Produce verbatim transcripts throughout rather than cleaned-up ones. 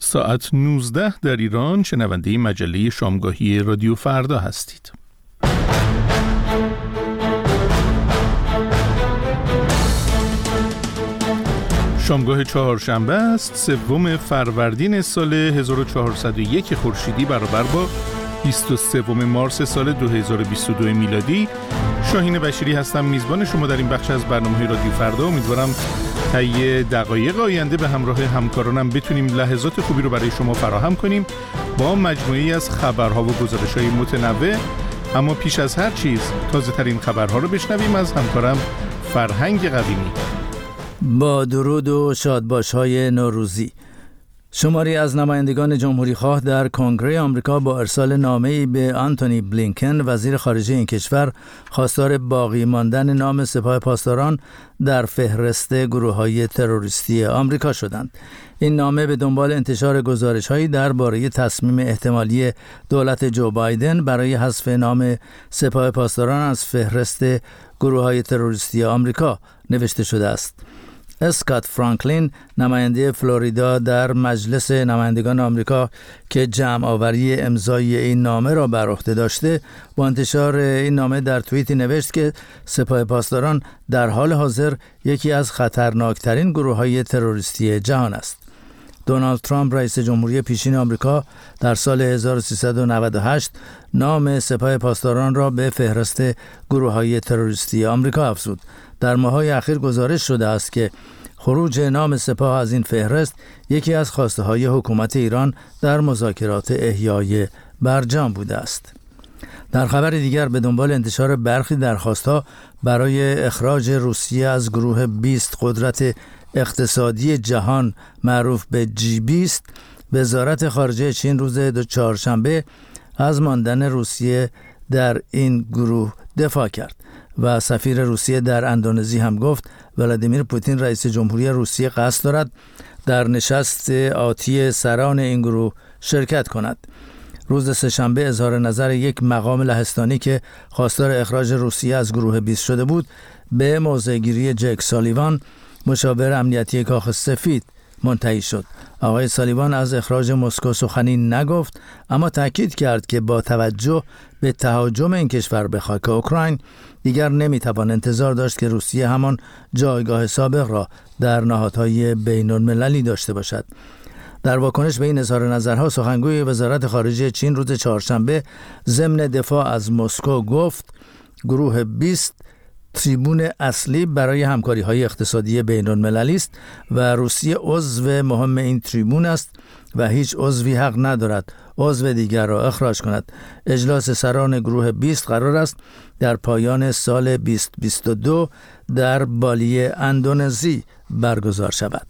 ساعت نوزده در ایران شنونده مجله شامگاهی رادیو فردا هستید. شامگاه چهارشنبه است، سوم فروردین سال هزار و چهارصد و یک خورشیدی برابر با بیست و سوم مارس سال دو هزار و بیست و دو میلادی. شاهین بشیری هستم، میزبان شما در این بخش از برنامه رادیو فردا. امیدوارم طی دقایق آینده به همراه همکارانم بتونیم لحظات خوبی رو برای شما فراهم کنیم با مجموعه‌ای از خبرها و گزارش‌های متنوع. اما پیش از هر چیز تازه ترین خبرها رو بشنویم از همکارم فرهنگ قویمی. با درود و شادباش‌های نوروزی. شماری از نمایندگان جمهوری خواه در کنگره آمریکا با ارسال نامه‌ای به آنتونی بلینکن وزیر خارجه این کشور خواستار باقی ماندن نام سپاه پاسداران در فهرست گروه‌های تروریستی آمریکا شدند. این نامه به دنبال انتشار گزارش‌هایی درباره تصمیم احتمالی دولت جو بایدن برای حذف نام سپاه پاسداران از فهرست گروه‌های تروریستی آمریکا نوشته شده است. اسکات فرانکلین، نماینده فلوریدا در مجلس نمایندگان آمریکا که جمع آوری امضای این نامه را بر عهده داشته، با انتشار این نامه در توییتی نوشت که سپاه پاسداران در حال حاضر یکی از خطرناکترین گروه‌های تروریستی جهان است. دونالد ترامپ رئیس جمهوری پیشین آمریکا در سال هزار و سیصد و نود و هشت نام سپاه پاسداران را به فهرست گروه‌های تروریستی آمریکا افزود. در ماه‌های اخیر گزارش شده است که خروج نام سپاه از این فهرست یکی از خواسته‌های حکومت ایران در مذاکرات احیای برجام بوده است. در خبر دیگر، به دنبال انتشار برخی درخواست‌ها برای اخراج روسیه از گروه بیست قدرت اقتصادی جهان معروف به جی بیست، وزارت خارجه چین روز چهارشنبه از ماندن روسیه در این گروه دفاع کرد و سفیر روسیه در اندونزی هم گفت ولادیمیر پوتین رئیس جمهوری روسیه قصد دارد در نشست آتی سران این گروه شرکت کند. روز سه‌شنبه اظهار نظر یک مقام لهستانی که خواستار اخراج روسیه از گروه بیست شده بود به موضع‌گیری جک سالیوان، مشاور امنیتی کاخ سفید، منتهی شد. آقای سالیوان از اخراج مسکو سخنی نگفت، اما تاکید کرد که با توجه به تهاجم این کشور به خاک اوکراین دیگر نمیتوان انتظار داشت که روسیه همان جایگاه سابق را در نهادهای بین‌المللی داشته باشد. در واکنش به این اظهار نظرها، سخنگوی وزارت خارجه چین روز چهارشنبه ضمن دفاع از مسکو گفت گروه بیست تریبون اصلی برای همکاری‌های اقتصادی بین‌المللی است و روسیه عضو مهم این تریبون است و هیچ عضوی حق ندارد عضو دیگر را اخراج کند. اجلاس سران گروه بیست قرار است در پایان سال بیست بیست و دو در بالی اندونزی برگزار شود.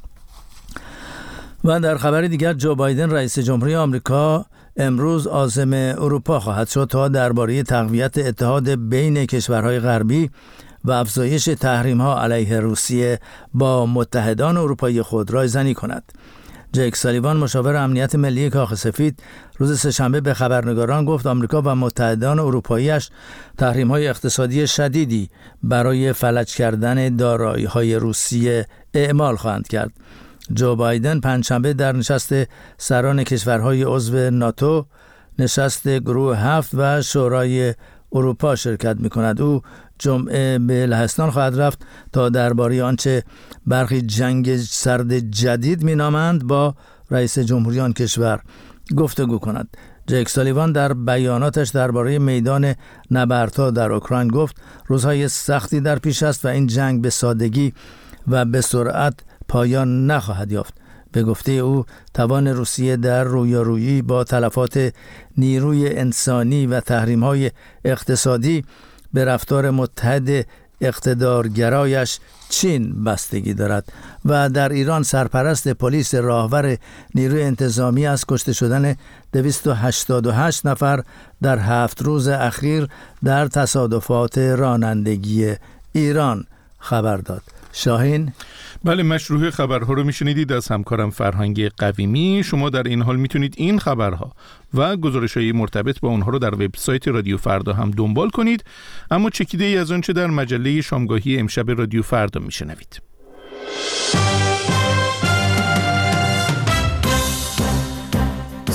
و در خبر دیگر، جو بایدن رئیس جمهوری آمریکا امروز عازم اروپا خواهد شد تا درباره تقویت اتحاد بین کشورهای غربی و افزایش تحریم‌ها علیه روسیه با متحدان اروپایی خود رایزنی کند. جک سالیوان، مشاور امنیت ملی کاخ سفید، روز سه‌شنبه به خبرنگاران گفت آمریکا و متحدان اروپایی‌اش تحریم‌های اقتصادی شدیدی برای فلج کردن دارایی‌های روسیه اعمال خواهند کرد. جو بایدن پنجشنبه در نشست سران کشورهای عضو ناتو، نشست گروه هفت و شورای اروپا شرکت می‌کند. او جمعه به لهستان خواهد رفت تا درباره آنچه برخی جنگ سرد جدید می‌نامند با رئیس جمهوری آن کشور گفتگو کند. جک سالیوان در بیاناتش درباره میدان نبردها در اوکراین گفت روزهای سختی در پیش است و این جنگ به سادگی و به سرعت پایان نخواهد یافت. به گفته او، توان روسیه در رویارویی با تلفات نیروی انسانی و تحریم‌های اقتصادی به رفتار متحد اقتدارگرایش چین بستگی دارد. و در ایران، سرپرست پلیس راهور نیروی انتظامی از کشته شدن دویست و هشتاد و هشت نفر در هفت روز اخیر در تصادفات رانندگی ایران خبر داد. شاهین؟ بله، مشروع خبرها رو میشنیدید از همکارم فرهنگ قویمی. شما در این حال میتونید این خبرها و گزارش‌های مرتبط با اونها رو در وبسایت رادیو فردا هم دنبال کنید. اما چکیده ای از آنچه در مجله شامگاهی امشب رادیو فردا میشنوید.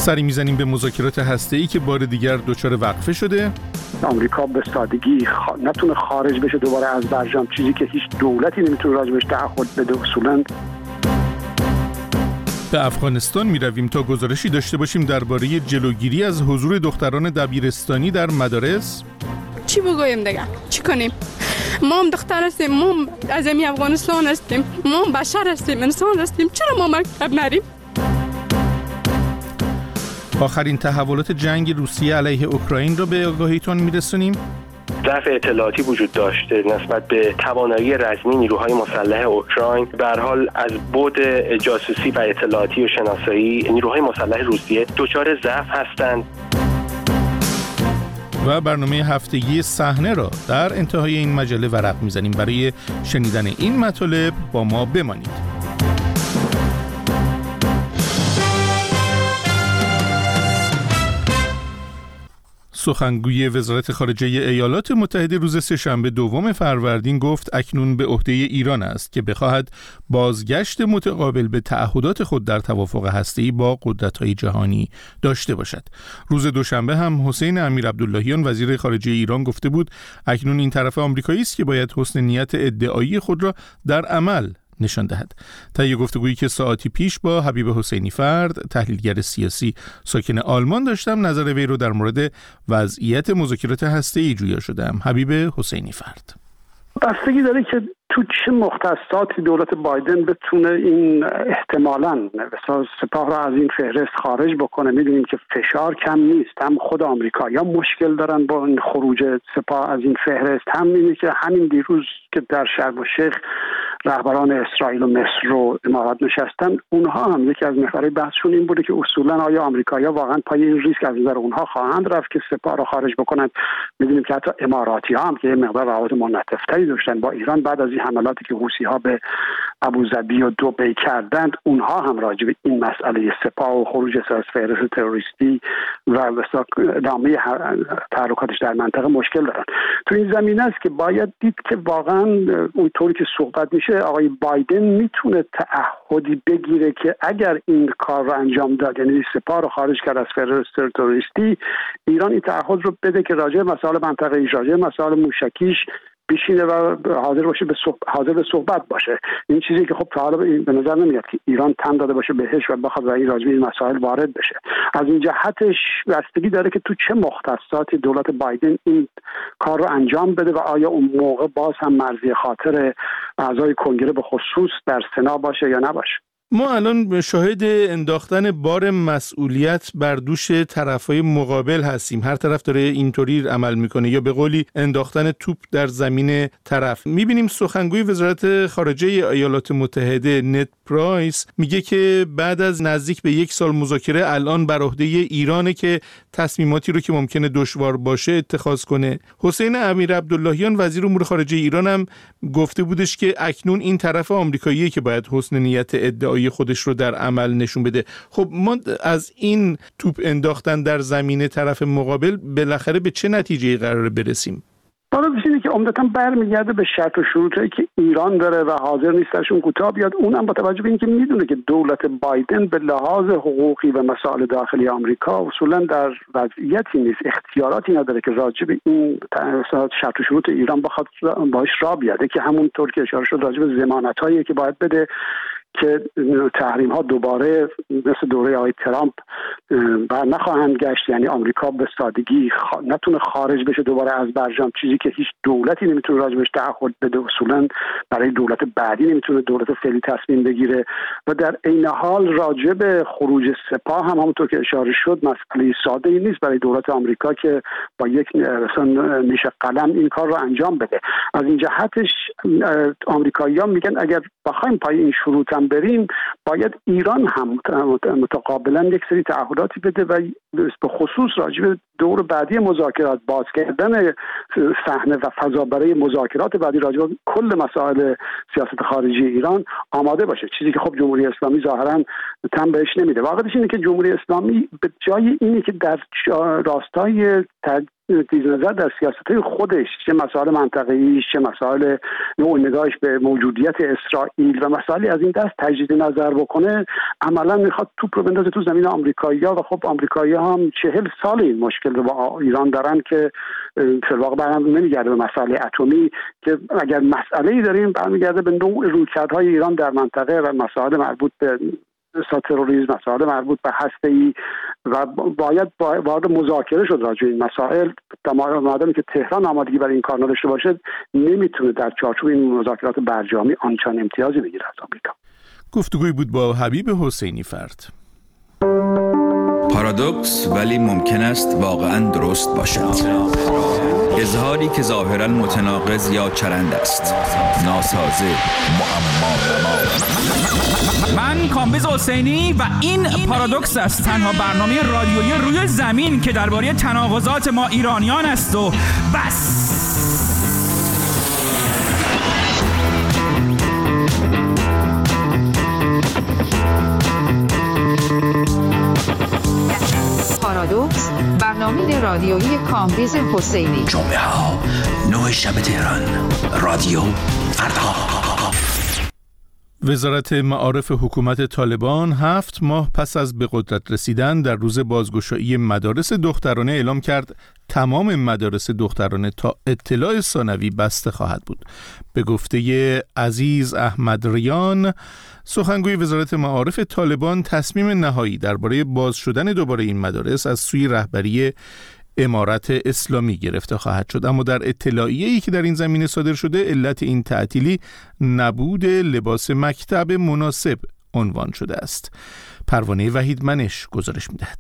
سری میزنیم به مذاکرات هسته‌ای که بار دیگر دچار وقفه شده. آمریکا به سادگی خ... نتونه خارج بشه دوباره از برجام، چیزی که هیچ دولتی نمیتونه راجبش تعهد بده اصولاً. به افغانستان می رویم تا گزارشی داشته باشیم درباره جلوگیری از حضور دختران دبیرستانی در مدارس. چی بگویم دیگه؟ چی کنیم؟ ما هم دختر هستیم، ما هم از امی افغانستان هستیم، ما هم بشر هستیم، انسان هستیم، چرا ما مکتب نریم؟ آخرین تحولات جنگ روسیه علیه اوکراین را به آگاهیتان میرسونیم. ضعف اطلاعاتی وجود داشته نسبت به توانایی رزمی نیروهای مسلح اوکراین. به هر حال از بعد جاسوسی و اطلاعاتی و شناسایی نیروهای مسلح روسیه دچار ضعف هستند. و برنامه هفتگی صحنه را در انتهای این مجله ورق میزنیم. برای شنیدن این مطالب با ما بمانید. سخنگوی وزارت خارجه ایالات متحده روز سه‌شنبه دوم فروردین گفت اکنون به عهده ایران است که بخواهد بازگشت متقابل به تعهدات خود در توافق هسته‌ای با قدرت‌های جهانی داشته باشد. روز دوشنبه هم حسین امیرعبداللهیان وزیر خارجه ایران گفته بود اکنون این طرف آمریکایی است که باید حسن نیت ادعایی خود را در عمل نشان دهد. طی گفتگویی که ساعتی پیش با حبیب حسینی فرد، تحلیلگر سیاسی ساکن آلمان داشتم، نظر وی رو در مورد وضعیت مذاکرات هسته‌ای جویا شدم. حبیب حسینی فرد: بستگی داره که تو چه مختصاتی دولت بایدن بتونه این احتمالاً سپاه را از این فهرست خارج بکنه. میدونیم که فشار کم نیست، هم خود آمریکا یا مشکل دارن با این خروج سپاه از این فهرست، هم اینه که همین دیروز که در شرم الشیخ رهبران اسرائیل و مصر و امارات نشستن، اونها هم یکی از محورهای بحثشون این بوده که اصولاً آیا آمریکایی‌ها واقعاً پای این ریسک از نظر اونها خواهند رفت که سپاه را خارج بکنند. میدونیم که حتی اماراتی‌ها هم که یه مقدار روابط منعطف‌تری داشتن با ایران بعد از این حملاتی که حوثی‌ها به ابوظبی و دبی کردند، اونها هم راجع به این مسئله سپاه و خروج از فهرست تروریستی و ادامه تحرکاتش در منطقه مشکل دارن. تو این زمینه است که باید دید که واقعاً اونطوری که صحبت میشه آقای بایدن میتونه تعهدی بگیره که اگر این کار رو انجام داد، یعنی سپاه رو خارج کرد از فهرست تروریستی، ایران این تعهد رو بده که راجع به مسائل منطقه‌ای، راجع به مسائل موشکیش بشینه و حاضر باشه به صحبت، حاضر به صحبت باشه. این چیزی که خب تا حالا به نظر نمیاد که ایران تن داده باشه بهش و بخواد این راجع به این مسائل وارد بشه. از این جهتش بستگی داره که تو چه مختصاتی دولت بایدن این کار رو انجام بده و آیا اون موقع باز هم مرزی خاطر اعضای کنگره به خصوص در سنا باشه یا نباشه. ما الان شاهد انداختن بار مسئولیت بر دوش طرفای مقابل هستیم. هر طرف داره اینطوری عمل میکنه، یا به قولی انداختن توپ در زمین طرف. میبینیم سخنگوی وزارت خارجه ایالات متحده نت پرایس میگه که بعد از نزدیک به یک سال مذاکره الان بر عهده ایرانه که تصمیماتی رو که ممکنه دشوار باشه اتخاذ کنه. حسین امیرعبداللهیان وزیر امور خارجه ایران هم گفته بودش که اکنون این طرف آمریکاییه که باید حسن نیت ادعایی خودش رو در عمل نشون بده. خب ما از این توپ انداختن در زمین طرف مقابل بالاخره به چه نتیجه‌ای قراره برسیم؟ حالا چیزی که عمدتاً برمیگرده به شرط و شروطی که ایران داره و حاضر نیست ازشون کوتاه بیاد. اونم با توجه به اینکه میدونه که دولت بایدن به لحاظ حقوقی و مسائل داخلی آمریکا اصولاً در وضعیتی نیست، اختیاراتی نداره که راجع به این شرط و شروط ایران بخواد باهاش را بیاده، که همونطور که اشاره شد راجع به ضمانتایی که باید بده که تحریم ها دوباره مثل دوره آقای ترامپ بر نخواهند گشت، یعنی آمریکا به سادگی خ... نتونه خارج بشه دوباره از برجام، چیزی که هیچ دولتی نمیتونه راجبش تعهد بده، اصولا برای دولت بعدی نمیتونه دولت فعلی تصمیم بگیره. و در عین حال راجع به خروج سپاه هم همونطور که اشاره شد مسئله ساده ای نیست برای دولت آمریکا که با یک مثلا نیش قلم این کار رو انجام بده. از این جهتش آمریکایی‌ها میگن اگر بخوایم پای این شروط هم بریم، باید ایران هم متقابلا یک سری تعهداتی بده و به خصوص راجع به دور بعدی مذاکرات، باز کردن صحنه و فضا برای مذاکرات بعدی راجع به کل مسائل سیاست خارجی ایران آماده باشه، چیزی که خب جمهوری اسلامی ظاهرا تن بهش نمیده. واقعیتش اینه که جمهوری اسلامی به جای اینی که در راستای تجدید نظر در سیاست‌های خودش، چه مسائل منطقه‌ای، چه مسائل نوع نگاهش به موجودیت اسرائیل و مسائلی از این دست تجدید نظر بکنه، عملاً میخواد توپ رو بندازه تو زمین آمریکایی‌ها و خب آمریکایی‌ها هم چهل سال این مشکل رو با ایران دارن که در واقع برام نمیگرده به مسئله اتمی، که اگر مسئله‌ای داریم برمیگرده به نوع رویکردهای ایران در منطقه و مسائل مربوط به تروریسم، مسائل مربوط به هسته‌ای و باید وارد مذاکره شد راجع به این مسائل. مادامی که تهران آمادگی برای این کار نداشته باشه، نمیتونه در چارچوب این مذاکرات برجامی آنچنان امتیازی بگیره از آمریکا. گفتگوی بود با حبیب حسینی فرد. پارادوکس ولی ممکن است واقعاً درست باشد. اظهاری که ظاهراً متناقض یا چرند است، ناسازه، معما. من کامبیز حسینی و این پارادوکس است، تنها برنامه رادیویی روی زمین که درباره تناقضات ما ایرانیان است و بس. پارادوکس، برنامه رادیویی کامبیز حسینی. جمعه ها نه شب تهران، رادیو فردا. وزارت معارف حکومت طالبان هفت ماه پس از به قدرت رسیدن در روز بازگشایی مدارس دخترانه اعلام کرد تمام مدارس دخترانه تا اطلاع ثانوی بسته خواهد بود. به گفته عزیز احمد ریان، سخنگوی وزارت معارف طالبان، تصمیم نهایی درباره باز شدن دوباره این مدارس از سوی رهبری امارت اسلامی گرفته خواهد شد. اما در اطلاعیه‌ای که در این زمینه صادر شده، علت این تعطیلی نبود لباس مکتب مناسب عنوان شده است. پروانه وحید منش گزارش می‌دهد.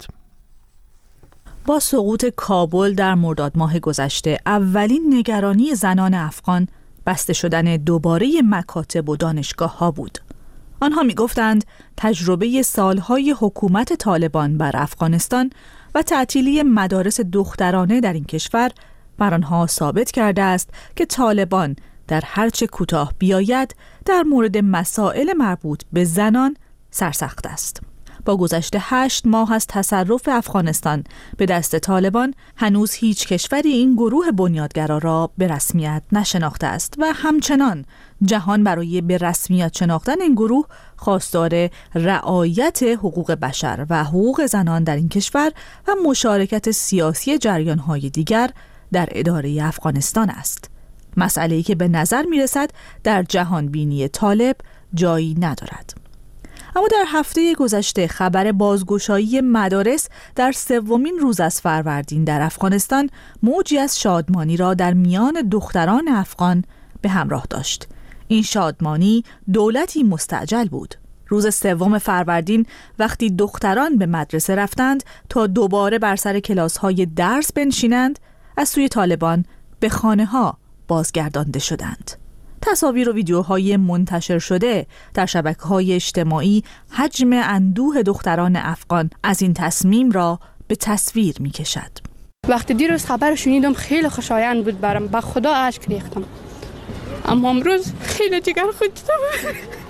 با سقوط کابل در مرداد ماه گذشته، اولین نگرانی زنان افغان بسته شدن دوباره مکاتب و دانشگاه‌ها بود. آنها می‌گفتند تجربه سالهای حکومت طالبان بر افغانستان و تعطیلی مدارس دخترانه در این کشور بر آنها ثابت کرده است که طالبان در هرچه کوتاه بیاید در مورد مسائل مربوط به زنان سرسخت است. با گذشت هشت ماه از تصرف افغانستان به دست طالبان، هنوز هیچ کشوری این گروه بنیادگرا را به رسمیت نشناخته است و همچنان جهان برای به رسمیت شناختن این گروه خواستار رعایت حقوق بشر و حقوق زنان در این کشور و مشارکت سیاسی جریان‌های دیگر در اداره افغانستان است. مسئله‌ای که به نظر می‌رسد در جهان بینی طالب جایی ندارد. اما در هفته گذشته خبر بازگشایی مدارس در سومین روز از فروردین در افغانستان موجی از شادمانی را در میان دختران افغان به همراه داشت. این شادمانی دولتی مستعجل بود. روز سوم فروردین وقتی دختران به مدرسه رفتند تا دوباره بر سر کلاس‌های درس بنشینند، از سوی طالبان به خانه‌ها بازگردانده شدند. تصاویر و ویدیوهای منتشر شده در شبکه‌های اجتماعی حجم اندوه دختران افغان از این تصمیم را به تصویر می‌کشد. وقتی دیروز خبر شنیدم خیلی خوشایند بود برام، با خدا اشک ریختم. اما امروز خیلی جگر خودم.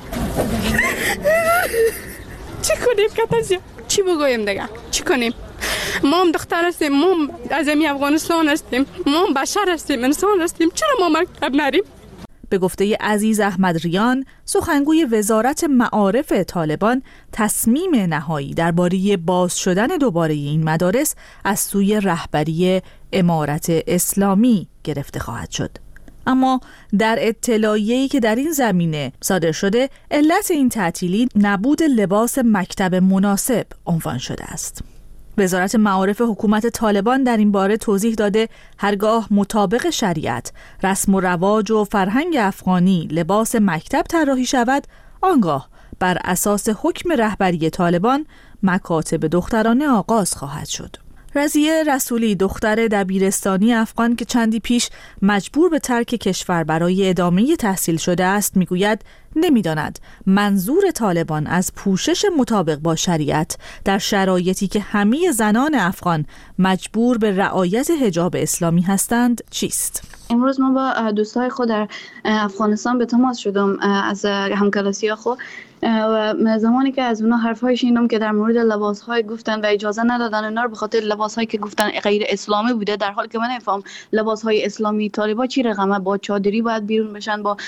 چی کنیم کتازیا؟ چی بگویم دیگه؟ چی کنیم؟ ما هم دختر هستیم، ما هم از امی افغانستان هستیم، ما هم بشر هستیم، انسان هستیم، چرا ما مکتب نریم؟ به گفته عزیز احمد ریان، سخنگوی وزارت معارف طالبان، تصمیم نهایی درباره باز شدن دوباره این مدارس از سوی رهبری امارت اسلامی گرفته خواهد شد. اما در اطلاعیه‌ای که در این زمینه صادر شده، علت این تعطیلی نبود لباس مکتب مناسب عنوان شده است. وزارت معارف حکومت طالبان در این باره توضیح داده هرگاه مطابق شریعت، رسم و رواج و فرهنگ افغانی لباس مکتب طراحی شود، آنگاه بر اساس حکم رهبری طالبان مکاتب دخترانه آغاز خواهد شد. رضیه رسولی، دختر دبیرستانی افغان که چندی پیش مجبور به ترک کشور برای ادامه تحصیل شده است، میگوید نمی‌داند منظور طالبان از پوشش مطابق با شریعت در شرایطی که همه زنان افغان مجبور به رعایت حجاب اسلامی هستند چیست؟ امروز ما با دوستای خود در افغانستان به تماس شدم از همکلاسی خود و زمانی که از اونا حرفای شنیدم که در مورد لباس‌های گفتن و اجازه ندادن اونا رو به خاطر لباس‌هایی که گفتن غیر اسلامی بوده، در حالی که من نمی‌فهم لباس‌های اسلامی طالبا چی رقمه، با چادری باید بیرون بشن با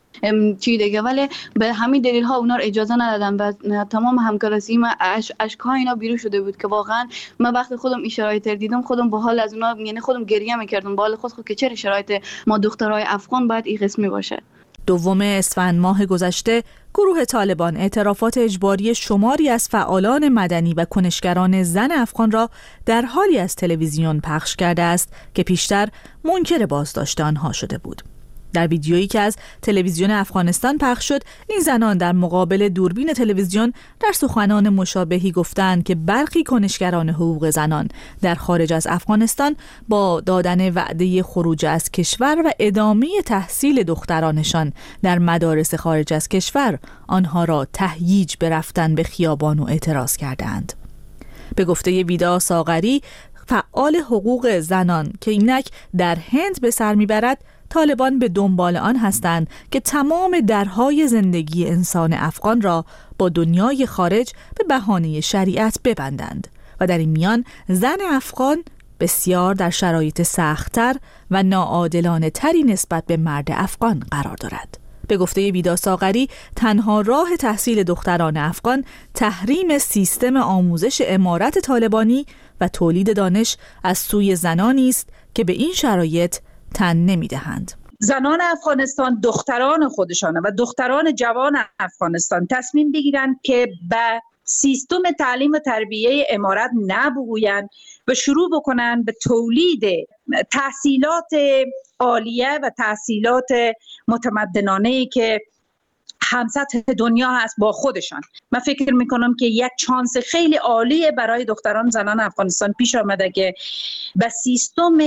چی دیگه، ولی به همین دلیل ها اونا رو اجازه ندادن و تمام همکلاسی ما اش اشکای اینا بیرون شده بود که واقعا من وقتی خودم این شرایط دیدم خودم با حال از اونا، یعنی خودم گریه می‌کردم با حال خود خود که چه شرایط ما دخترای افغان باید این قسمی باشه. دوم اسفند ماه گذشته گروه طالبان اعترافات اجباری شماری از فعالان مدنی و کنشگران زن افغان را در حالی از تلویزیون پخش کرده است که پیشتر منکر بازداشت آنها شده بود. در ویدیویی که از تلویزیون افغانستان پخش شد، این زنان در مقابل دوربین تلویزیون در سخنان مشابهی گفتند که برخی کنشگران حقوق زنان در خارج از افغانستان با دادن وعده خروج از کشور و ادامه تحصیل دخترانشان در مدارس خارج از کشور آنها را تهییج به رفتن به خیابان و اعتراض کردند. به گفته ویدا ساغری، فعال حقوق زنان که اینک در هند به سر میبرد، طالبان به دنبال آن هستند که تمام درهای زندگی انسان افغان را با دنیای خارج به بهانه شریعت ببندند و در این میان زن افغان بسیار در شرایط سخت‌تر و ناعادلانه تری نسبت به مرد افغان قرار دارد. به گفته ویدا ساغری، تنها راه تحصیل دختران افغان تحریم سیستم آموزش امارت طالبانی و تولید دانش از سوی زنانی است که به این شرایط تن نمی‌دهند. زنان افغانستان دختران خودشان و دختران جوان افغانستان تصمیم بگیرند که به سیستم تعلیم و تربیه امارت نبگویند و شروع بکنند به تولید تحصیلات عالیه و تحصیلات متمدنانه‌ای که همسطح دنیا هست با خودشان. من فکر میکنم که یک چانس خیلی عالیه برای دختران زنان افغانستان پیش آمده که به سیستم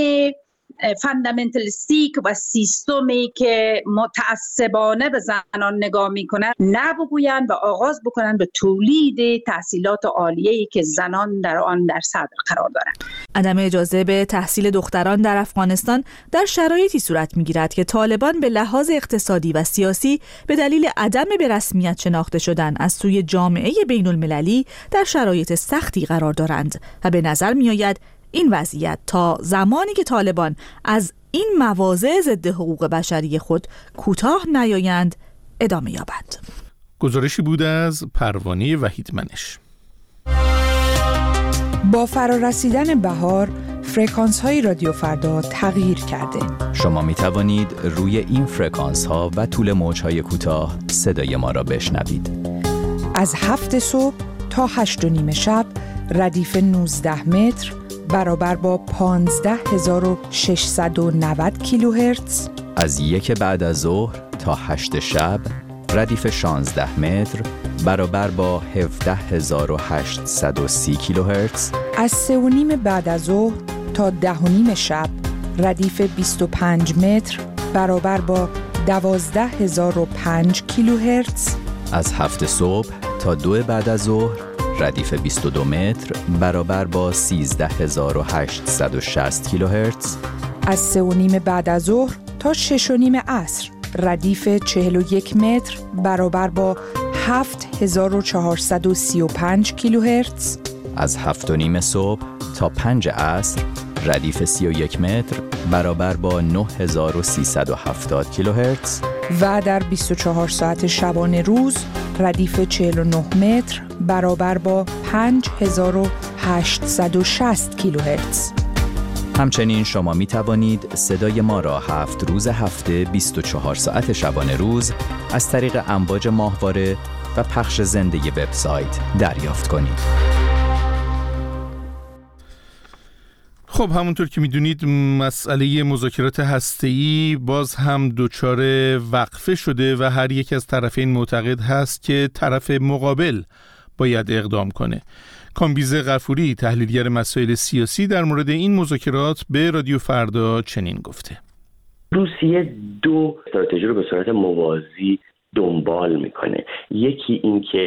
فاندامنتالیستیک و سیستمی که متعصبانه به زنان نگاه میکنند نبگویند و آغاز بکنند به تولید تحصیلات عالیه‌ای که زنان در آن در صدر قرار دارند. عدم اجازه به تحصیل دختران در افغانستان در شرایطی صورت میگیرد که طالبان به لحاظ اقتصادی و سیاسی به دلیل عدم به رسمیت شناخته شدن از سوی جامعه بین المللی در شرایط سختی قرار دارند و به نظر میآید این وضعیت تا زمانی که طالبان از این مواضع ضد حقوق بشری خود کوتاه نیایند ادامه یابد. گزارشی بود از پروانه وحیدمنش. با فرارسیدن بهار، فرکانس های رادیو فردا تغییر کرده. شما می توانید روی این فرکانس ها و طول موج های کوتاه صدای ما را بشنوید. از هفت صبح تا هشت و نیم شب ردیف نوزده متر برابر با پانزده هزار و ششصد و نود کیلوهرتز. از یک بعد از ظهر تا هشت شب ردیف شانزده متر برابر با هفده هزار و هشتصد و سی کیلوهرتز. از سه و نیم بعد از ظهر تا ده و نیم شب ردیف بیست و پنج متر برابر با دوازده هزار و پنج کیلوهرتز. از هفت صبح تا دو بعد از ظهر ردیف بیست و دو متر برابر با سیزده هزار و هشتصد و شصت کیلوهرتز. از سه و نیم بعد از ظهر تا شش و نیم عصر ردیف چهل و یک متر برابر با هفت هزار و چهارصد و سی و پنج کیلوهرتز. از هفت و نیم صبح تا پنج عصر ردیف سی و یک متر برابر با نه هزار و سیصد و هفتاد کیلوهرتز. و در بیست و چهار ساعت شبانه روز ردیف چهل و نه متر برابر با پنج هزار و هشتصد و شصت کیلوهرتز. همچنین شما می توانید صدای ما را هفت روز هفته بیست و چهار ساعت شبانه روز از طریق امواج ماهواره و پخش زنده وبسایت دریافت کنید. خب همونطور که میدونید مسئله مذاکرات هسته‌ای باز هم دچار وقفه شده و هر یک از طرفین معتقد هست که طرف مقابل باید اقدام کنه. کامبیز غفوری تحلیلگر مسائل سیاسی در مورد این مذاکرات به رادیو فردا چنین گفته: روسیه دو استراتژی رو به صورت موازی دنبال میکنه. یکی این که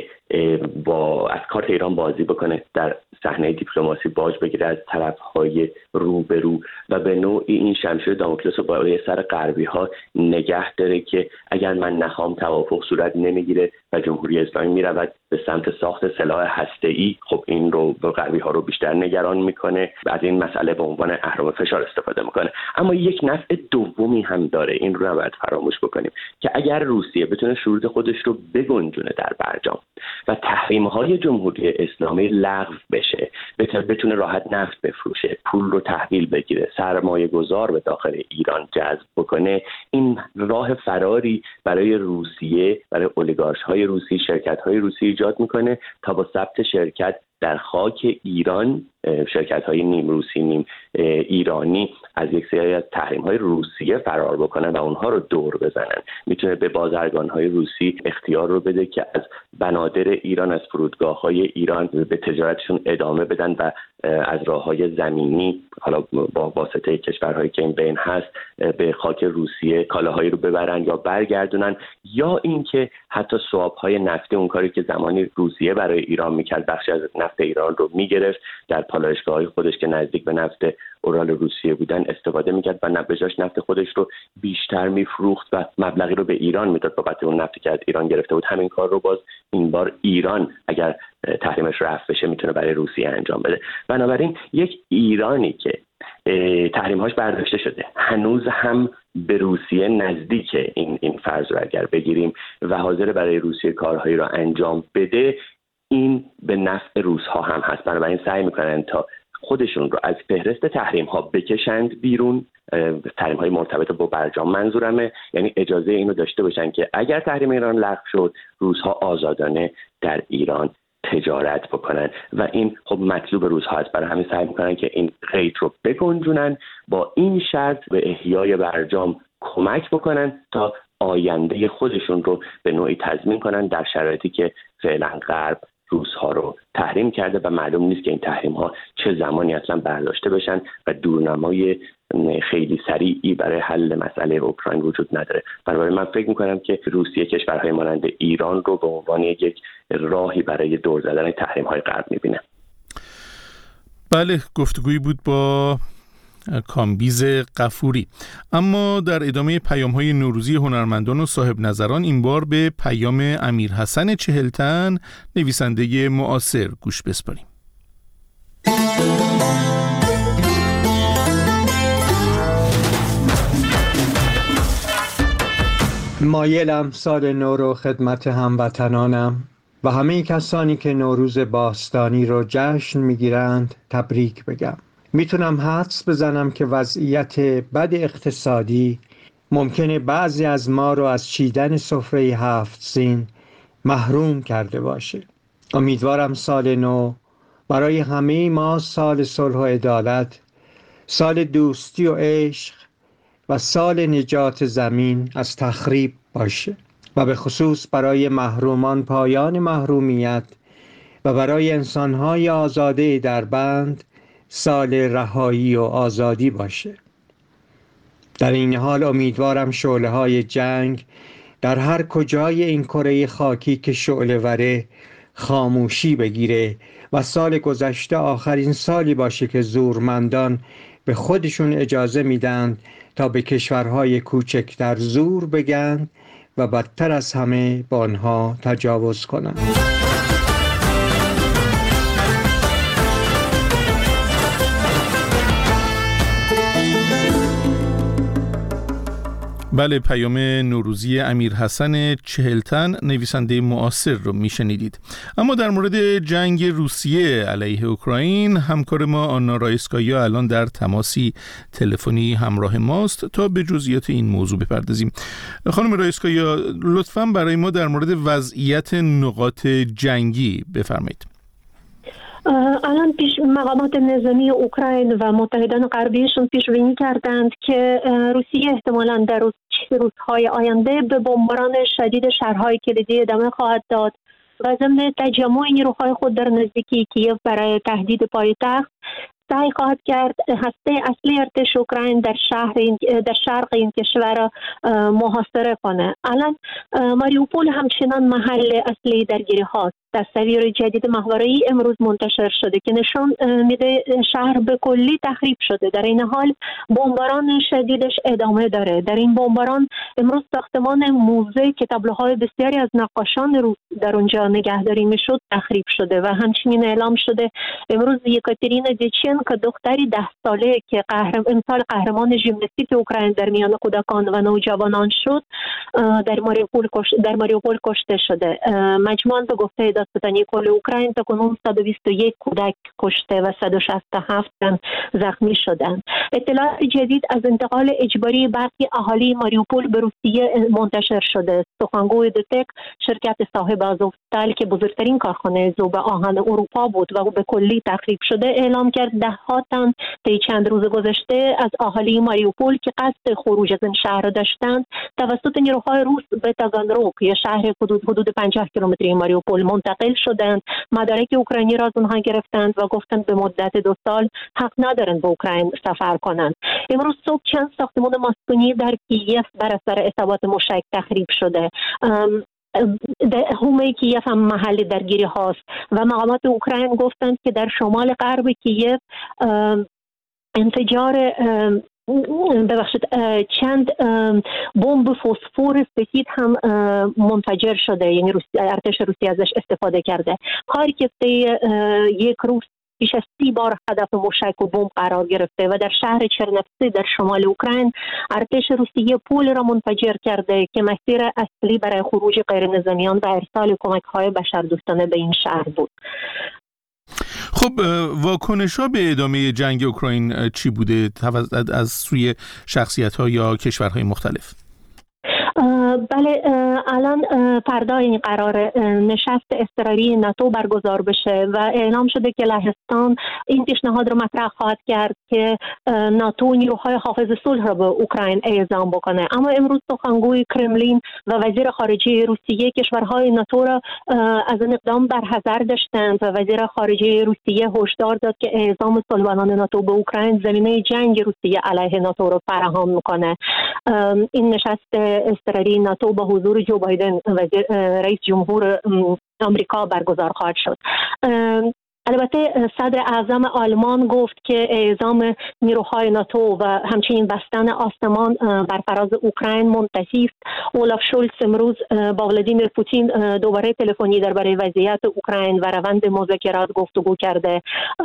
با از کارت ایران بازی بکنه، در صحنه دیپلماسی باج بگیره از طرف‌های روبرو و به نوعی این شمشیر داموکلس رو بالای سر غربی ها نگه داره که اگر من نخوام توافق صورت نمیگیره و جمهوری اسلامی میرود به سمت ساخت سلاح هسته‌ای، خب این رو به غربی ها رو بیشتر نگران میکنه و از این مسئله به عنوان اهرم فشار استفاده میکنه. اما یک نفع دومی هم داره، این رو نباید فراموش بکنیم که اگر روسیه بتونه شروط خودش رو بگنجونه در برجام و تحریم‌های جمهوری اسلامی لغو بشه، بتونه راحت نفت بفروشه، پول رو تحویل بگیره، سرمایه گذار به داخل ایران جذب بکنه، این راه فراری برای روسیه، برای اولیگارش‌های روسی، شرکت‌های روسی ایجاد میکنه تا با ثبت شرکت در خاک ایران، شرکت‌های نیم روسی نیم ایرانی از یک سری از تحریم‌های روسیه فرار بکنن و اونها رو دور بزنن. میتونه به بازرگان‌های روسی اختیار رو بده که از بنادر ایران، از فرودگاه‌های ایران به تجارتشون ادامه بدن و از راه‌های زمینی، حالا با واسطه کشورهایی که این بین هست، به خاک روسیه کالاهایی رو ببرن یا برگردونن، یا اینکه حتی سواب‌های نفتی، اون کاری که زمانی روسیه برای ایران می‌کرد، بخشی از نفت ایران رو می‌گرفت در پالایشگاه‌های خودش که نزدیک به نفت اورال روسیه بودن استفاده می‌کرد و بجاش نفت خودش رو بیشتر می‌فروخت و مبلغی رو به ایران میداد بابت اون نفتی که از ایران گرفته بود. همین کار رو باز این بار ایران اگر تحریمش رفع بشه میتونه برای روسیه انجام بده. بنابراین یک ایرانی که تحریم‌هاش برداشته شده هنوز هم به روسیه نزدیکه، این این فرض رو اگر بگیریم و حاضر برای روسیه کارهایی رو انجام بده، این به نفع روس‌ها هم هست. بنابراین سعی میکنن تا خودشون رو از فهرست تحریم‌ها بکشند بیرون، تحریم‌های مرتبط با برجام منظورمه، یعنی اجازه اینو داشته باشن که اگر تحریم ایران لغو شد، روس‌ها آزادانه در ایران تجارت بکنن و این خب مطلوب روزها است. برای همین سعی میکنن که این قید رو بگنجونن، با این شرط به احیای برجام کمک بکنن تا آینده خودشون رو به نوعی تضمین کنن در شرایطی که فعلا غرب روزها رو تحریم کرده و معلوم نیست که این تحریم ها چه زمانی اصلا برداشته بشن و دورنمای خیلی سریعی برای حل مسئله اوکراین وجود نداره. بنابراین من فکر میکنم که روسیه کشورهای مانند ایران رو به عنوان یک راهی برای دور زدن تحریم های غرب میبینه. بله، گفتگویی بود با کامبیز غفوری. اما در ادامه پیام‌های نوروزی هنرمندان و صاحب نظران این بار به پیام امیر حسن چهلتن، نویسنده معاصر، گوش بسپاریم. مایلم سال نو رو خدمت هموطنانم و همه کسانی که نوروز باستانی رو جشن میگیرند تبریک بگم. میتونم حدس بزنم که وضعیت بد اقتصادی ممکنه بعضی از ما رو از چیدن سفره هفت سین محروم کرده باشه. امیدوارم سال نو برای همه ما سال صلح و عدالت، سال دوستی و عشق و سال نجات زمین از تخریب باشه و به خصوص برای محرومان پایان محرومیت و برای انسان‌های آزاده در بند سال رهایی و آزادی باشه. در این حال امیدوارم شعله‌های جنگ در هر کجای این کره خاکی که شعله وره خاموشی بگیره و سال گذشته آخرین سالی باشه که زورمندان به خودشون اجازه میدن تا به کشورهای کوچکتر زور بگن و بدتر از همه با آنها تجاوز کنند. بله، پیام نوروزی امیر حسن چهلتن، نویسنده معاصر رو میشنیدید. اما در مورد جنگ روسیه علیه اوکراین، همکار ما آنا رایسکایا الان در تماسی تلفنی همراه ماست تا به جزئیات این موضوع بپردازیم. خانم رایسکایا، لطفاً برای ما در مورد وضعیت نقاط جنگی بفرمایید. الان پیش مقامات نظامی اوکراین و متحدان غربیشون پیش بینی کردند که روسیه احتمالاً در روز روزهای آینده به بمباران شدید شهرهای کلیدی ادامه خواهد داد و ضمن تجمع نیروهای خود در نزدیکی کیف برای تهدید پایتخت سعی خواهد کرد هسته اصلی ارتش اوکراین در شهر این در شرق این کشور محاصره کنه. الان ماریوپول همچنان محل اصلی درگیری هاست. تصاویر جدید ماهواره‌ای امروز منتشر شده که نشان میده شهر به کلی تخریب شده. در این حال بمباران شدیدش ادامه داره. در این بمباران امروز ساختمان موزه که تابلوهای بسیاری از نقاشان روس در اونجا نگهداری میشد تخریب شده و همچنین اعلام شده امروز یکاترینا دیچنکو دختری ده ساله که قهرم امسال قهرمان ژیمناستیک اوکراین در میان کودکان و نوجوانان شد در ماریوپول در ماریوپول کشته شده. مجموعاً به گفته دادستانی کل اوکراین تاکنون صد و بیست و یک کودک کشته و صد و شصت و هفت تن زخمی شدند. اطلاعات جدید از انتقال اجباری برخی اهالی ماریوپول به روسیه منتشر شده. سخنگوی دتک شرکت صاحب آزوفتال که بزرگترین کارخانه ذوب آهن اروپا بود و به کلی تخریب شده اعلام کرد ده ها تن طی چند روز گذشته از اهالی ماریوپول که قصد خروج از این شهر داشتند توسط نیروهای روس به تاگانروگ یا شهر حدود حدود پنجاه کیلومتری ماریوپول منتقل شدند. مدارک اوکراینی را از اونها گرفتند و گفتند به مدت دو سال حق ندارند به اوکراین سفر کنند. امروز صبح چند ساختمان ماسکونی در کییف بر اثر اصابات موشک تخریب شده. حومه کییف هم محل درگیری هاست و مقامات اوکراین گفتند که در شمال غرب کییف انفجار ببخشید چند بمب فسفر سفید هم منفجر شده، یعنی ارتش روسیه ازش استفاده کرده. خارکیف یک روز بیش از سی بار هدف موشک و بمب قرار گرفته و در شهر چرنفسی در شمال اوکراین ارتش روسیه پول را منفجر کرده که مسیر اصلی برای خروج غیر نظامیان و ارسال کمک‌های بشردوستانه به این شهر بود. خب واکنش‌ها به ادامه جنگ اوکراین چی بوده از سوی شخصیت‌ها یا کشورهای مختلف؟ بله، الان فردا این قرار نشست اضطراری ناتو برگزار بشه و اعلام شده که لهستان این پیشنهاد رو مطرح خواهد کرد که ناتو نیروهای حافظ صلح را به اوکراین اعزام بکنه. اما امروز سخنگوی کرملین و وزیر خارجه روسیه کشورهای ناتو را از این اقدام برحذر داشتند و وزیر خارجه روسیه هشدار داد که اعزام صلحبانان ناتو به اوکراین زمینه جنگ روسیه علیه ناتو را فراهم میکنه. این نشست اضطراری ناتو با حضور جو بایدن وزیر رئیس جمهور آمریکا برگزار خواهد شد. البته صدر اعظم آلمان گفت که اعزام نیروهای ناتو و همچنین بستن آسمان بر فراز اوکراین منتهی است. اولاف شولز امروز با ولادیمیر پوتین دوباره تلفنی درباره وضعیت اوکراین و روند مذاکرات گفتگو کرده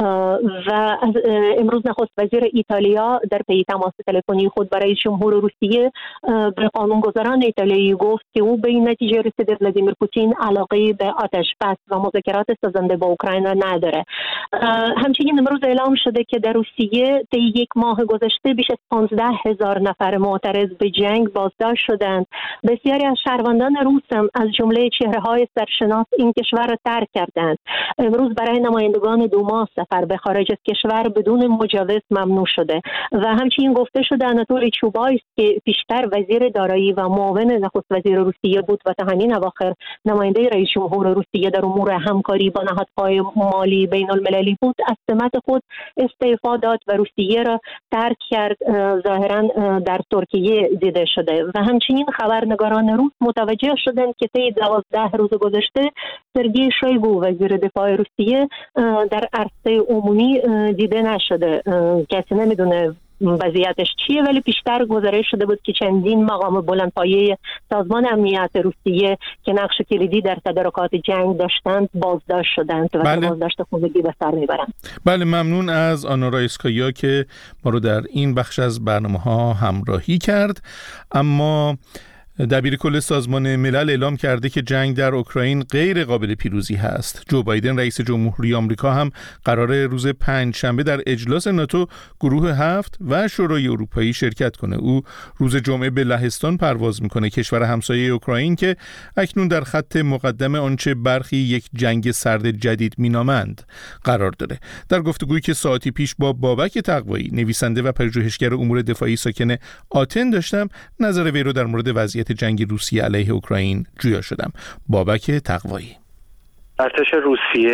و امروز نخست وزیر ایتالیا در پی تماس تلفنی خود با رئیس جمهور روسیه به قانونگذاران ایتالیایی گفت که او به این نتیجه رسیده ولادیمیر پوتین علاقه به آتش‌بس و مذاکرات سازنده با اوکراین نداره. همچنین امروز اعلام شده که در روسیه طی یک ماه گذشته بیش از پانزده هزار نفر معترض به جنگ بازداشت شدند. بسیاری از شهروندان روس هم از جمله چهره‌های سرشناس این کشور را ترک کردند. امروز برای نمایندگان دوما سفر به خارج از کشور بدون مجوز ممنوع شده و همچنین گفته شده آناتولی چوبایس که پیشتر وزیر دارایی و معاون نخست وزیر روسیه بود و تا همین اواخر نماینده رئیس جمهور روسیه در امور همکاری با نهادهای مالی بین المللی بود، از سمت خود استعفا داد و روسیه را ترک کرد. ظاهرا در ترکیه دیده شده و همچنین خبرنگاران روس متوجه شدند که طی دوازده روز گذشته سرگئی شویگو وزیر دفاع روسیه در عرصه عمومی دیده نشده. کسی نمیدونه وضعیتش چیه، ولی پیشتر گزارش شده بود که چندین مقام بلندپایه سازمان امنیت روسیه که نقش کلیدی در تدارکات جنگ داشتند بازداشت شدند و بله. بازداشت خونگی به سر میبرند. بله، ممنون از آنا رایسکایا که ما رو در این بخش از برنامه‌ها همراهی کرد. اما دبیر کل سازمان ملل اعلام کرده که جنگ در اوکراین غیر قابل پیروزی هست. جو بایدن رئیس جمهوری آمریکا هم قراره روز پنج شنبه در اجلاس ناتو گروه هفت و شورای اروپایی شرکت کنه. او روز جمعه به لهستان پرواز میکنه، کشور همسایه اوکراین که اکنون در خط مقدم آنچه برخی یک جنگ سرد جدید مینامند قرار داره. در گفتگویی که ساعتی پیش با بابک تقوایی نویسنده و پژوهشگر امور دفاعی ساکن آتن داشتم، نظر وی رو در مورد وضعیت جنگ روسیه علیه اوکراین جویا شدم. بابک تقوایی: ارتش روسیه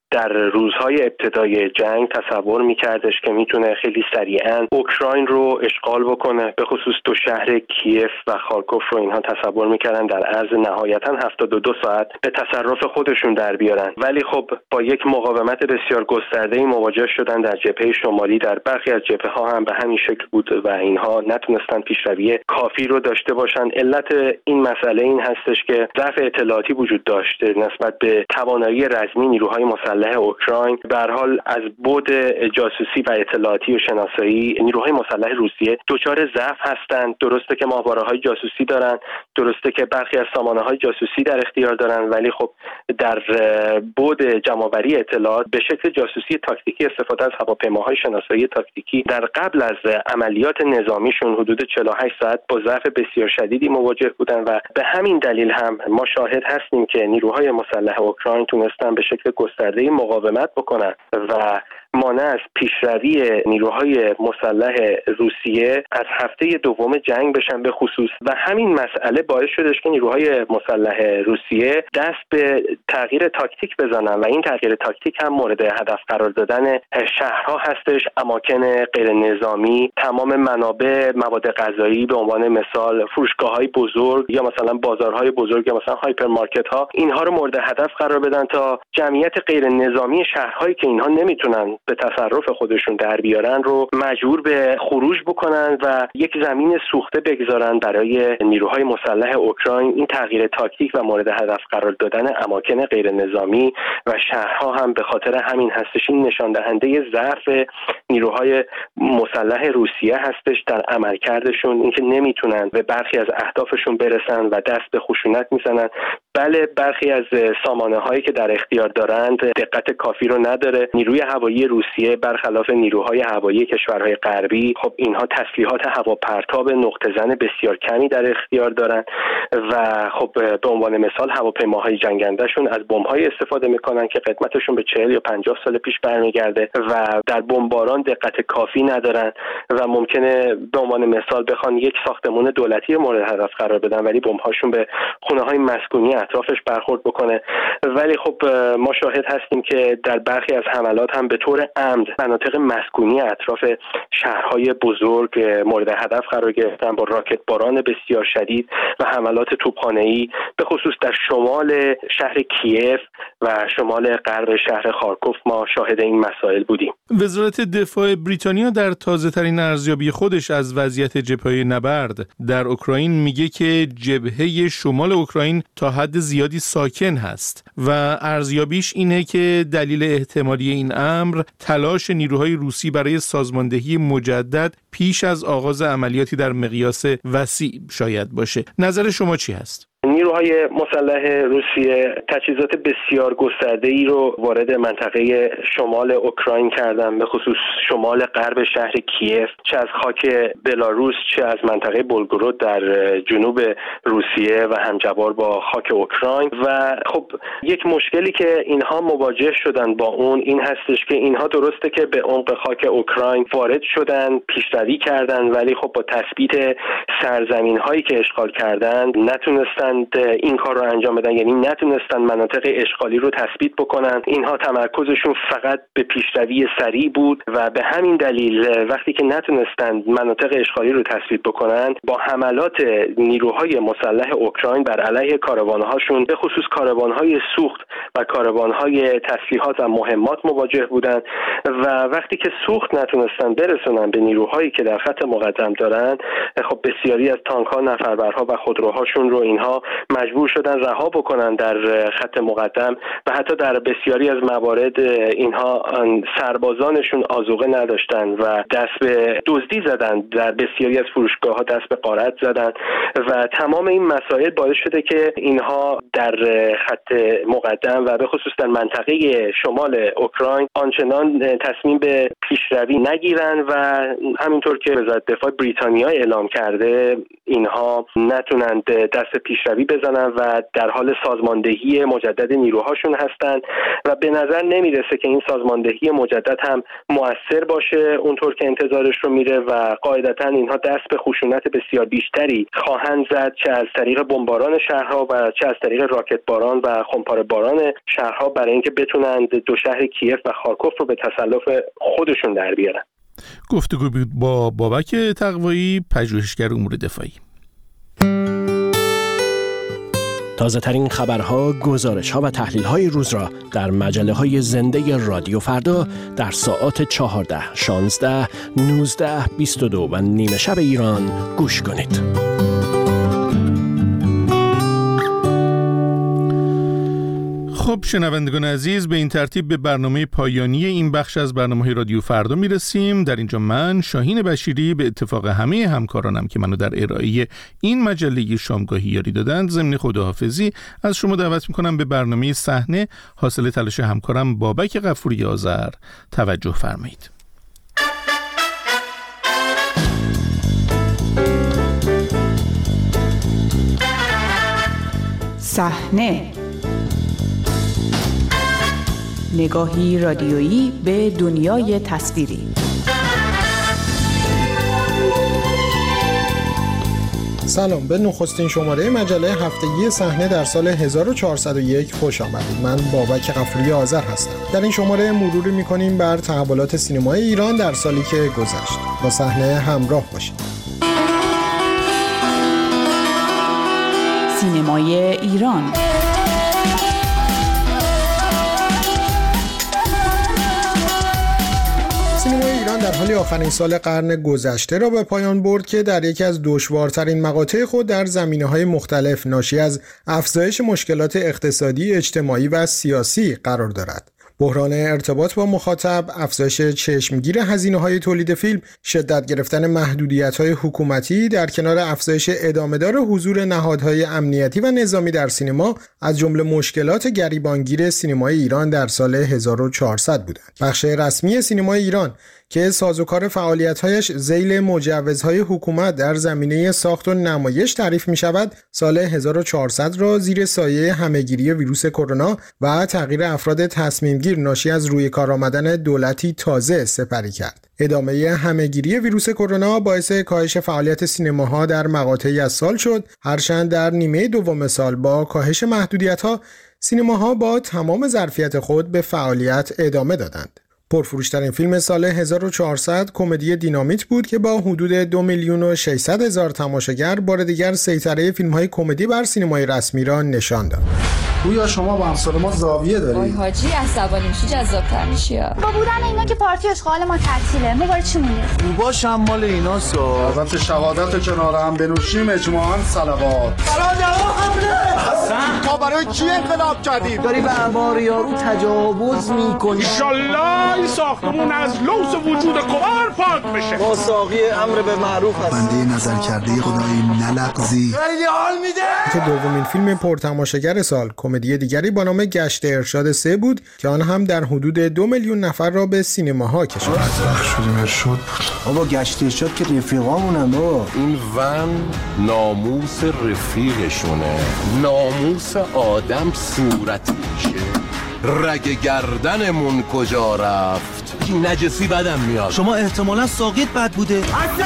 در روزهای ابتدای جنگ تصور میکردش که میتونه خیلی سریعا اوکراین رو اشغال بکنه، به خصوص دو شهر کیف و خارکوف رو اینها تصور میکردن در عرض نهایتا هفتاد و دو ساعت به تصرف خودشون در بیارن. ولی خب با یک مقاومت بسیار گسترده‌ای مواجه شدن در جبهه شمالی. در برخی از جبهه ها هم به همین شکل بود و اینها نتونستن پیشروی کافی رو داشته باشن. علت این مسئله این هستش که ضعف اطلاعاتی وجود داشته نسبت به توانایی رزمی نیروهای مسلح اوکراین. به هر حال از بعد جاسوسی و اطلاعاتی و شناسایی نیروهای مسلح روسیه دچار ضعف هستند. درسته که ماهواره‌های جاسوسی دارن، درسته که برخی از سامانه‌های جاسوسی در اختیار دارن، ولی خب در بعد جمع‌آوری اطلاعات به شکل جاسوسی تاکتیکی استفاده از هواپیماهای شناسایی تاکتیکی در قبل از عملیات نظامیشون حدود چهل و هشت ساعت با ضعف بسیار شدیدی مواجه بودن و به همین دلیل هم ما شاهد هستیم که نیروهای مسلح اوکراین تونستن به شکل گسترده‌ای مقاومت بکنن و مانع از پیشروی نیروهای مسلح روسیه از هفته دوم جنگ بشن به خصوص. و همین مسئله باعث شدش که نیروهای مسلح روسیه دست به تغییر تاکتیک بزنن و این تغییر تاکتیک هم مورد هدف قرار دادن شهرها هستش، اماکن غیر نظامی، تمام منابع مواد غذایی، به عنوان مثال فروشگاه‌های بزرگ یا مثلا بازارهای بزرگ یا مثلا هایپرمارکت‌ها، اینها رو مورد هدف قرار بدن تا جمعیت غیر نظامی شهرهایی که اینها نمیتونن به تصرف خودشون در بیارن رو مجبور به خروج بکنن و یک زمین سوخته بگذارن برای نیروهای مسلح اوکراین. این تغییر تاکتیک و مورد هدف قرار دادن اماکن غیر نظامی و شهرها هم به خاطر همین هستش. این نشان دهنده ضعف نیروهای مسلح روسیه هستش در عملکردشون، اینکه نمیتونن به برخی از اهدافشون برسن و دست به خشونت میزنن. بله، برخی از سامانه هایی که در اختیار دارند دقت کافی رو نداره. نیروی هوایی روسیه برخلاف نیروهای هوایی کشورهای غربی، خب اینها تسلیحات هواپرتاب نقطه زن بسیار کمی در اختیار دارن و خب به عنوان مثال هواپیماهای جنگندهشون از بمب‌های استفاده میکنن که قدمتشون به چهل یا پنجاه سال پیش برمیگرده و در بمباران دقت کافی ندارن و ممکنه به عنوان مثال بخوان یک ساختمان دولتی مورد هدف قرار بدن ولی بمب‌هاشون به خونه‌های مسکونی اطرافش برخورد بکنه. ولی خب ما شاهد هستیم که در برخی از حملات هم به طور عمد مناطق مسکونی اطراف شهرهای بزرگ مورد هدف قرار گرفتن با راکت باران بسیار شدید و حملات توپخانه‌ای، به خصوص در شمال شهر کیف و شمال غرب شهر خارکوف ما شاهد این مسائل بودیم. وزارت دفاع بریتانیا در تازه‌ترین ارزیابی خودش از وضعیت جبهه نبرد در اوکراین میگه که جبهه شمال اوکراین تا حد زیادی ساکن هست و ارزیابیش اینه که دلیل احتمالی این امر تلاش نیروهای روسی برای سازماندهی مجدد پیش از آغاز عملیاتی در مقیاس وسیع شاید باشه. نظر شما چی هست؟ نیروهای مسلح روسیه تجهیزات بسیار گسترده‌ای رو وارد منطقه شمال اوکراین کردن، به خصوص شمال غرب شهر کیف، چه از خاک بلاروس چه از منطقه بولگورود در جنوب روسیه و همجوار با خاک اوکراین. و خب یک مشکلی که اینها مواجه شدن با اون این هستش که اینها درسته که به عمق خاک اوکراین وارد شدن، پیشروی کردن، ولی خب با تثبیت سرزمین‌هایی که اشغال کردن نتونستن این کار رو انجام بدن، یعنی نتونستن مناطق اشغالی رو تثبیت بکنن. اینها تمرکزشون فقط به پیشروی سریع بود و به همین دلیل وقتی که نتونستن مناطق اشغالی رو تثبیت بکنن با حملات نیروهای مسلح اوکراین بر علیه کاروان‌هاشون، به خصوص کاروان‌های سوخت و کاروان‌های تسلیحات و مهمات مواجه بودن و وقتی که سوخت نتونستن برسونن به نیروهایی که در خط مقدم دارن، خب بسیاری از تانک‌ها، نفربرها و خودروهاشون رو اینها مجبور شدن رها بکنن در خط مقدم و حتی در بسیاری از موارد اینها سربازانشون آذوقه نداشتن و دست به دزدی زدن، در بسیاری از فروشگاه‌ها دست به غارت زدن و تمام این مسائل باعث شده که اینها در خط مقدم و به خصوص در منطقه شمال اوکراین آنچنان تصمیم به پیشروی نگیرن و همینطور که وزارت دفاع بریتانیا اعلام کرده اینها نتونن دست پیشروی پیشروی بزنن و در حال سازماندهی مجدد نیروهاشون هستن و به نظر نمیرسه که این سازماندهی مجدد هم مؤثر باشه اونطور که انتظارش رو میره و قاعدتاً اینها دست به خشونت بسیار بیشتری خواهند زد، چه از طریق بمباران شهرها و چه از طریق راکت باران و خمپاره باران شهرها، برای اینکه بتونند دو شهر کیف و خارکوف رو به تسلف خودشون در بیارن. گفتگو بود با بابک تقوایی، پژوهشگر امور دفاعی. تازه ترین خبرها، گزارش ها و تحلیل های روز را در مجله های زنده رادیو فردا در ساعات چهارده، شانزده، نوزده، بیست و دو و نیمه شب ایران گوش کنید. خب شنوندگان عزیز، به این ترتیب به برنامه پایانی این بخش از برنامه رادیو فردا میرسیم. در اینجا من شاهین بشیری به اتفاق همه همکارانم که منو در ارائه این مجله شامگاهی یاری دادند ضمن خداحافظی از شما دعوت میکنم به برنامه صحنه حاصل تلاش همکارم بابک غفوری آذر توجه فرمایید. صحنه، نگاهی رادیویی به دنیای تصویری. سلام، به نخستین شماره مجله هفتگی صحنه در سال هزار و چهارصد و یک خوش آمدید. من بابک غفوری آذر هستم. در این شماره مروری می‌کنیم بر تحولات سینمای ایران در سالی که گذشت. با صحنه همراه باشید. سینمای ایران. سینمای ایران در حال آخرین سال قرن گذشته را به پایان برد که در یکی از دشوارترین مقاطع خود در زمینه‌های مختلف ناشی از افزایش مشکلات اقتصادی، اجتماعی و سیاسی قرار دارد. بحران ارتباط با مخاطب، افزایش چشمگیر هزینه‌های تولید فیلم، شدت گرفتن محدودیت‌های حکومتی در کنار افزایش ادامه‌دار حضور نهادهای امنیتی و نظامی در سینما از جمله مشکلات گریبانگیر سینمای ایران در سال هزار و چهارصد بودند. بخش رسمی سینمای ایران که سازوکار فعالیت‌هایش ذیل مجوزهای حکومت در زمینه ساخت و نمایش تعریف می‌شود، سال هزار و چهارصد را زیر سایه همه‌گیری ویروس کرونا و تغییر افراد تصمیمگیر ناشی از روی کار آمدن دولتی تازه سپری کرد. ادامه همه‌گیری ویروس کرونا باعث کاهش فعالیت سینماها در مقاطعی از سال شد، هرچند در نیمه دوم سال با کاهش محدودیت‌ها سینماها با تمام ظرفیت خود به فعالیت ادامه دادند. پرفروشترین فیلم سال هزار و چهارصد کمدی دینامیت بود که با حدود دو میلیون و ششصد هزار تماشاگر بار دیگر سیطره فیلم‌های کمدی بر سینمای رسمی را نشان داد. گویا شما با همسال ما زاویه دارید. وای حاجی عصبانی میشی جذاب‌تر میشی. با بودن اینا که پارتی اشغال ما تعطیله. ما برای چی مونیم؟ خوباش هم مال ایناسا. حضرت شهادت کنار هم بنوشیم اجماعاً صلوات. برای حمله. حسن ما برای کی انقلاب کردیم؟ داری به انبار یارو تجاوز میکنی. ان شاءالله این ساختمون از لوث وجود کفار پاک بشه. ما ساقی امر به معروف هستیم. بنده نظر کرده خدای نلغزی. خیلی حال میده. که دومین فیلم پرتماشاگر سال کمدی دیگری با نام گشت ارشاد سه بود که آن هم در حدود دو میلیون نفر را به سینماها کشاند. بدبخت شدیم ارشاد بود. بابا گشت ارشاد که رفیقامونن بابا. این ون ناموس رفیقشونه. ناموس آدم صورت میشه. رگ گردنمون کجا رفت؟ این نجسی بدم میاد. شما احتمالاً ساقیت بد بوده.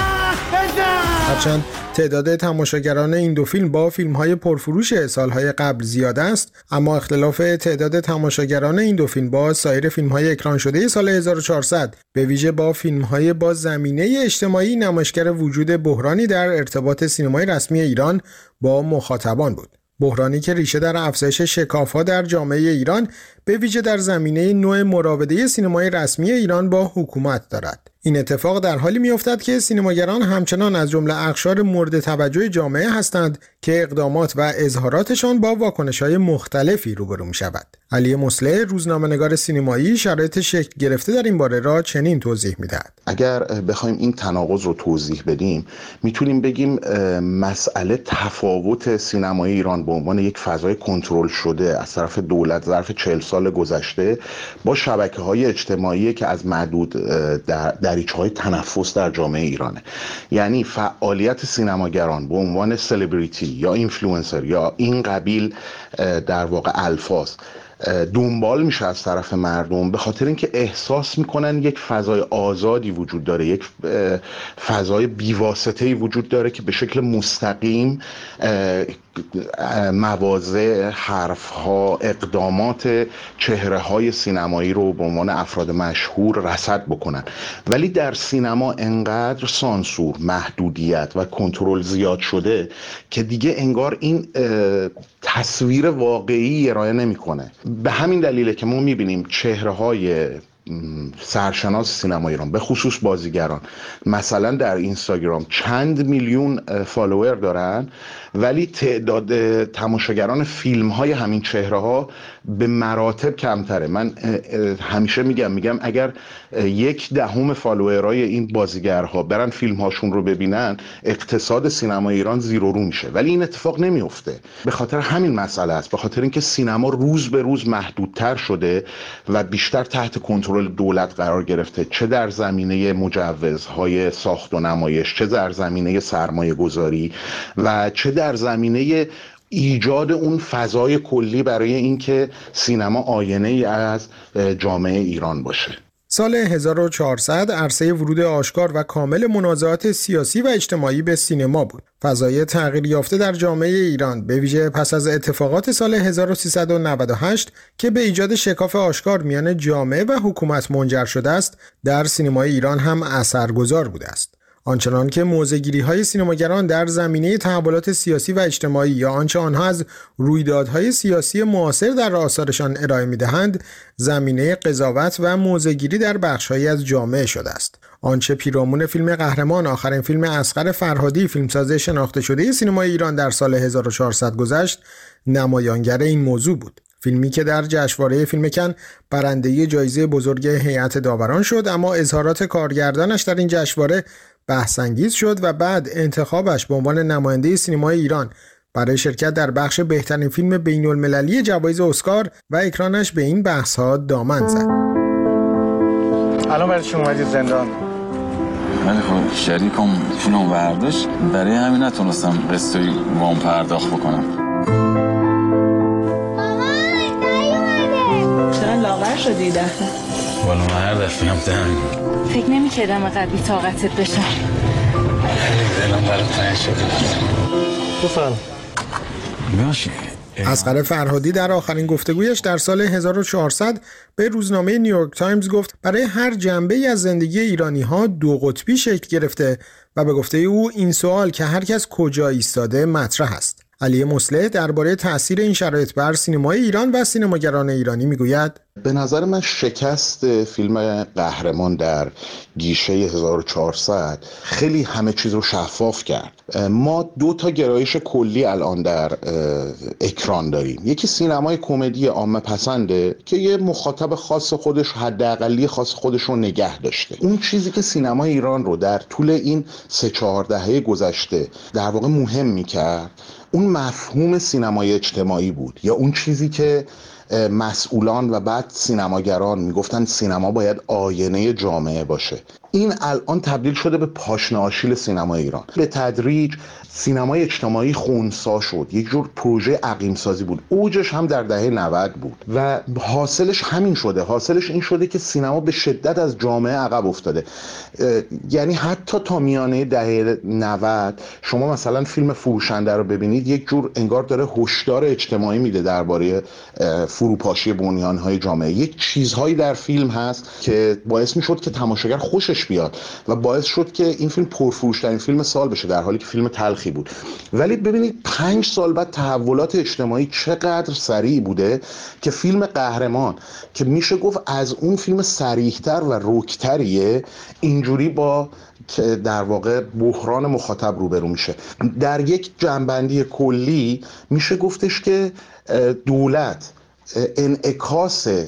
هرچند تعداد تماشاگران این دو فیلم با فیلم‌های پرفروش سال‌های قبل زیاد است، اما اختلاف تعداد تماشاگران این دو فیلم با سایر فیلم‌های اکران شده سال هزار و چهارصد، به ویژه با فیلم‌های با زمینه اجتماعی، نمایشگر وجود بحرانی در ارتباط سینمای رسمی ایران با مخاطبان بود. بحرانی که ریشه در افزایش شکاف‌ها در جامعه ایران، به ویژه در زمینه نوع مراوده سینمای رسمی ایران با حکومت دارد. این اتفاق در حالی می‌افتد که سینماگران همچنان از جمله اقشار مورد توجه جامعه هستند که اقدامات و اظهاراتشان با واکنش‌های مختلفی روبرو می‌شود. علی مصلح، روزنامه‌نگار سینمایی، شرایط شکل گرفته در این باره را چنین توضیح می‌دهد. اگر بخوایم این تناقض رو توضیح بدیم، میتونیم بگیم مسئله تفاوت سینمای ایران به عنوان یک فضای کنترل شده از طرف دولت ظرف چهل سال گذشته با شبکه‌های اجتماعی که از معدود در دریچه‌های تنفس در جامعه ایرانه. یعنی فعالیت سینماگران به عنوان سلبریتی یا اینفلوئنسر یا این قبیل در واقع الفاظ دنبال میشه از طرف مردم، به خاطر اینکه احساس میکنن یک فضای آزادی وجود داره، یک فضای بیواسطه‌ای وجود داره که به شکل مستقیم مواضع، حرفها، اقدامات چهره‌های سینمایی رو به عنوان افراد مشهور رصد بکنن. ولی در سینما انقدر سانسور، محدودیت و کنترل زیاد شده که دیگه انگار این تصویر واقعی ارائه نمیکنه. به همین دلیله که ما میبینیم چهره‌های سرشناس سینما ایران به خصوص بازیگران مثلا در اینستاگرام چند میلیون فالوور دارن، ولی تعداد تماشاگران فیلم های همین چهره ها به مراتب کمتره. من همیشه میگم میگم اگر یک دهم فالوورای این بازیگرها برن فیلم هاشون رو ببینن، اقتصاد سینما ایران زیر و رو میشه. ولی این اتفاق نمیفته. به خاطر همین مسئله است، به خاطر اینکه سینما روز به روز محدودتر شده و بیشتر تحت کنترل دولت قرار گرفته، چه در زمینه مجوزهای ساخت و نمایش، چه در زمینه سرمایه گذاری و چه در زمینه ایجاد اون فضای کلی برای اینکه سینما آینه ای از جامعه ایران باشه. سال هزار و چهارصد عرصه ورود آشکار و کامل منازعات سیاسی و اجتماعی به سینما بود. فضای تغییر یافته در جامعه ایران به ویژه پس از اتفاقات سال هزار و سیصد و نود و هشت که به ایجاد شکاف آشکار میان جامعه و حکومت منجر شده است، در سینمای ایران هم اثرگذار بوده است. آنچنان که موضع‌گیری‌های سینماگران در زمینه تحولات سیاسی و اجتماعی یا آنچه آنها از رویدادهای سیاسی معاصر در آثارشان ارائه می‌دهند، زمینه قضاوت و موضع‌گیری در بخش‌هایی از جامعه شده است. آنچه پیرامون فیلم قهرمان، آخرین فیلم اصغر فرهادی، فیلمساز شناخته شده سینمای ایران در سال هزار و چهارصد گذشت، نمایانگر این موضوع بود. فیلمی که در جشنواره فیلم کن برنده جایزه بزرگ هیئت داوران شد، اما اظهارات کارگردانش در این جشنواره بحث‌انگیز شد و بعد انتخابش به عنوان نماینده سینمای ایران برای شرکت در بخش بهترین فیلم بین‌المللی جوایز اسکار و اکرانش به این بحث‌ها دامن زد. الان برای چی اومدید زندان؟ ولی خب شریکم فیلم برداشت، برای همین نتونستم قسطی وام پرداخت بکنم. چرا لاغر شدی دفعه؟ والا من هر دفعه هم دارم. فکر نمی کردم اقدر بی طاقتت بشم. دلم برای تنگ شده. بفرم. باشه. اصغر فرهادی در آخرین گفتگویش در سال هزار و چهارصد به روزنامه نیویورک تایمز گفت برای هر جنبه‌ای از زندگی ایرانی‌ها دو قطبی شکل گرفته و به گفته او این سوال که هر کس کجا ایستاده مطرح است. علی مصلح درباره تأثیر این شرایط بر سینمای ایران و سینماگران ایرانی میگوید: به نظر من شکست فیلم قهرمان در گیشه هزار و چهارصد خیلی همه چیز رو شفاف کرد. ما دو تا گرایش کلی الان در اکران داریم. یکی سینمای کمدی عامه پسنده که یه مخاطب خاص خودش، حداقلی خاص خودش رو نگه داشته. اون چیزی که سینمای ایران رو در طول این سه چهار دهه گذشته در واقع مهم میکرد، اون مفهوم سینمای اجتماعی بود، یا اون چیزی که مسئولان و بعد سینماگران میگفتن سینما باید آینه جامعه باشه. این الان تبدیل شده به پاشنه آشیل سینما ایران. به تدریج سینمای اجتماعی خنثی شد، یک جور پروژه عقیم سازی بود. اوجش هم در دهه نود بود و حاصلش همین شده. حاصلش این شده که سینما به شدت از جامعه عقب افتاده. یعنی حتی تا میانه دهه نود شما مثلا فیلم فروشنده رو ببینید، یک جور انگار داره هشدار اجتماعی میده درباره فروپاشی بنیان‌های جامعه. یک چیزهایی در فیلم هست که باعث میشد که تماشاگر خوشش بیاد و باعث شد که این فیلم پرفروش‌ترین فیلم سال بشه، در حالی که فیلم تلخی بود. ولی ببینید پنج سال بعد تحولات اجتماعی چقدر سریع بوده که فیلم قهرمان که میشه گفت از اون فیلم صریح‌تر و رک‌تریه، اینجوری با که در واقع بحران مخاطب روبرو میشه. در یک جنبندی کلی میشه گفتش که دولت انعکاس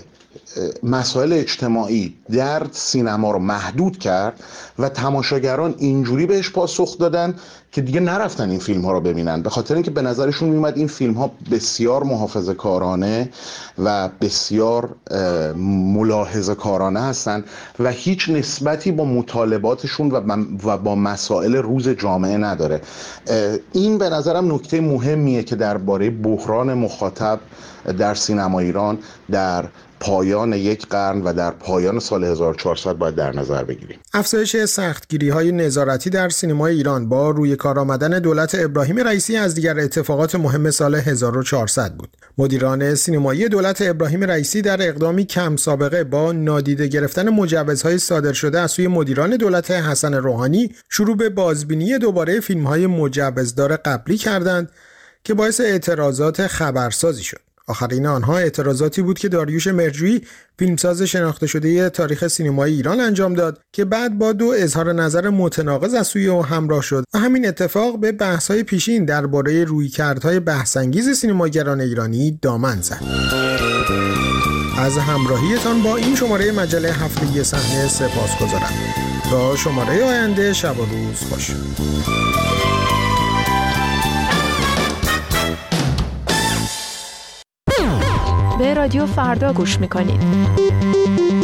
مسائل اجتماعی در سینما رو محدود کرد و تماشاگران اینجوری بهش پاسخ دادن که دیگه نرفتن این فیلم ها رو ببینن، به خاطر اینکه به نظرشون میومد این فیلم ها بسیار محافظه کارانه و بسیار ملاحظه کارانه هستن و هیچ نسبتی با مطالباتشون و با مسائل روز جامعه نداره. این به نظرم نکته مهمیه که درباره بحران مخاطب در سینما ایران در پایان یک قرن و در پایان سال هزار و چهارصد باید در نظر بگیریم. افزایش سختگیری‌های نظارتی در سینمای ایران با روی کار آمدن دولت ابراهیم رئیسی از دیگر اتفاقات مهم سال هزار و چهارصد بود. مدیران سینمایی دولت ابراهیم رئیسی در اقدامی کم سابقه با نادیده گرفتن مجوزهای صادر شده از سوی مدیران دولت حسن روحانی شروع به بازبینی دوباره فیلم‌های مجوزدار قبلی کردند که باعث اعتراضات خبرسازی شد. آخرین آنها اعتراضاتی بود که داریوش مرجویی فیلمساز شناخته شده تاریخ سینمای ایران انجام داد که بعد با دو اظهار نظر متناقض از سوی او همراه شد و همین اتفاق به بحث‌های پیشین درباره رویکردهای بحث‌انگیز سینماگران ایرانی دامن زد. از همراهیتان با این شماره مجله هفتگی صحنه سپاسگزارم. تا شماره آینده شب و روز خوش. به رادیو فردا گوش میکنید.